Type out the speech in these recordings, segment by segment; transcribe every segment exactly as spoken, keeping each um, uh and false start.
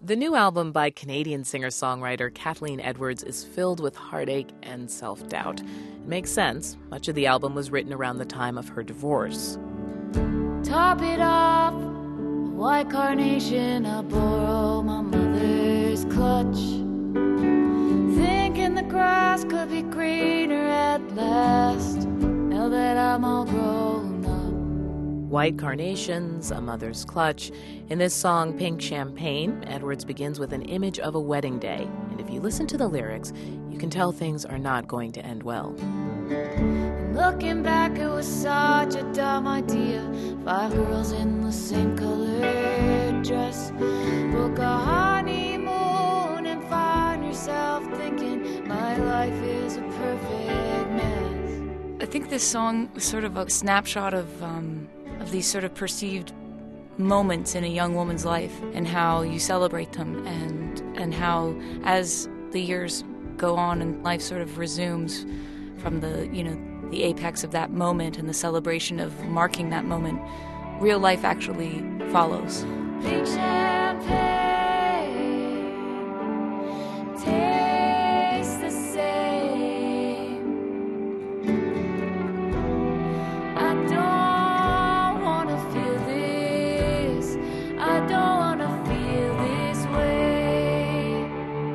The new album by Canadian singer-songwriter Kathleen Edwards is filled with heartache and self-doubt. It makes sense. Much of the album was written around the time of her divorce. Top it off, a white carnation, I borrow my mother's clutch. Thinking the grass could be greener at last, now that I'm all grown up. White carnations, a mother's clutch. In this song, Pink Champagne, Edwards begins with an image of a wedding day. And if you listen to the lyrics, you can tell things are not going to end well. Looking back, it was such a dumb idea. Five girls in the same colored dress. Book a honeymoon and find yourself thinking my life is a perfect mess. I think this song was sort of a snapshot of um, of these sort of perceived moments in a young woman's life and how you celebrate them, and and how as the years go on and life sort of resumes from the, you know, the apex of that moment and the celebration of marking that moment, real life actually follows. Pink champagne tastes the same. I don't want to feel this. I don't want to feel this way.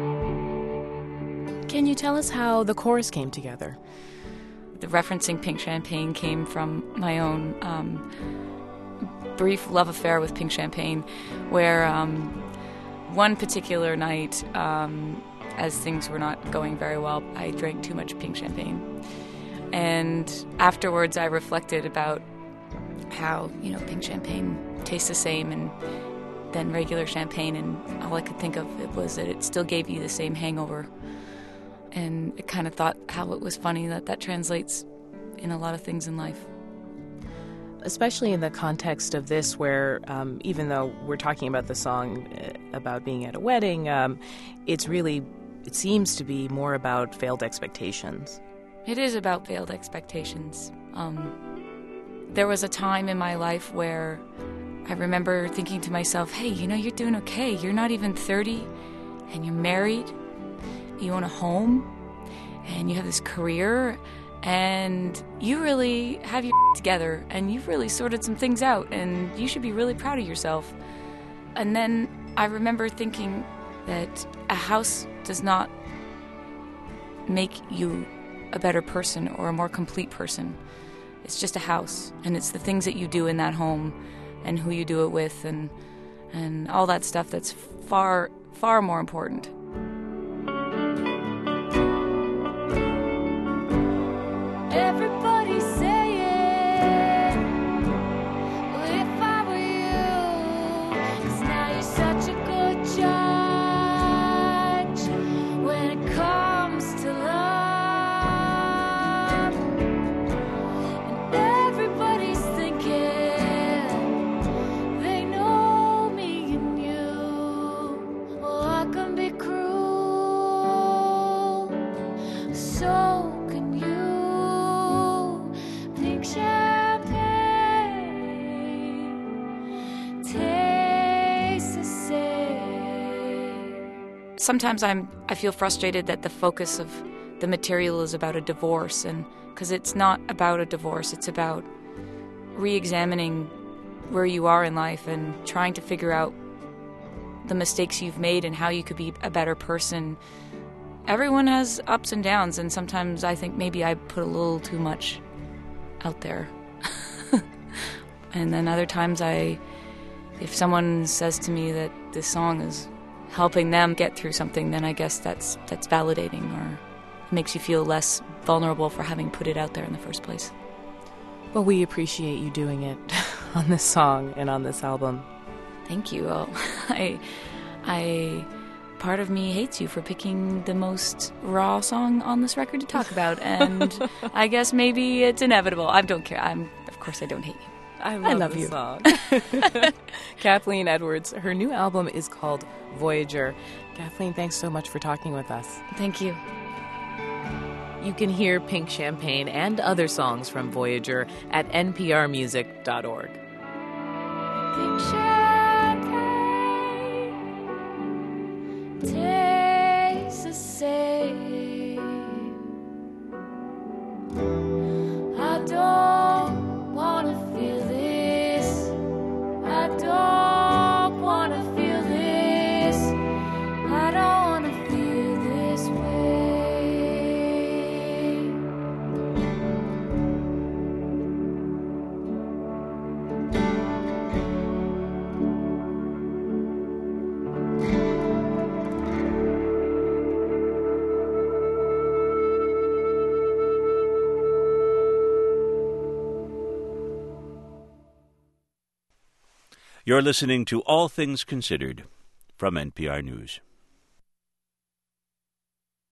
Can you tell us how the chorus came together? The referencing Pink Champagne came from my own um, brief love affair with Pink Champagne, where um, one particular night, um, as things were not going very well, I drank too much Pink Champagne. And afterwards I reflected about how, you know, Pink Champagne tastes the same and than regular champagne, and all I could think of it was that it still gave you the same hangover. And I kind of thought how it was funny that that translates in a lot of things in life. Especially in the context of this, where um, even though we're talking about the song uh, about being at a wedding, um, it's really, it seems to be more about failed expectations. It is about failed expectations. Um, there was a time in my life where I remember thinking to myself, hey, you know, you're doing okay. You're not even thirty, and you're married. You own a home, and you have this career, and you really have your together, and you've really sorted some things out, and you should be really proud of yourself. And then I remember thinking that a house does not make you a better person or a more complete person. It's just a house, and it's the things that you do in that home and who you do it with, and and all that stuff that's far, far more important. Everybody say it. Well, if I were you, 'cause now you're such a good judge when it comes to love. And everybody's thinking they know me and you. Well, I can be cruel, so can you. Pink champagne tastes the same. Sometimes I'm I feel frustrated that the focus of the material is about a divorce, and because it's not about a divorce, it's about re-examining where you are in life and trying to figure out the mistakes you've made and how you could be a better person. Everyone has ups and downs, and sometimes I think maybe I put a little too much out there. And then other times I, if someone says to me that this song is helping them get through something, then I guess that's that's validating, or makes you feel less vulnerable for having put it out there in the first place. Well, we appreciate you doing it on this song and on this album. Thank you. Well, I, I, part of me hates you for picking the most raw song on this record to talk about, and I guess maybe it's inevitable. I don't care. I'm, of course, I don't hate you. I love, I love this you. song. Kathleen Edwards. Her new album is called Voyager. Kathleen, thanks so much for talking with us. Thank you. You can hear Pink Champagne and other songs from Voyager at n p r music dot org. Pink champagne tastes the same. I don't wanna feel this. I don't wanna feel this. I don't wanna feel this way. You're listening to All Things Considered from N P R News.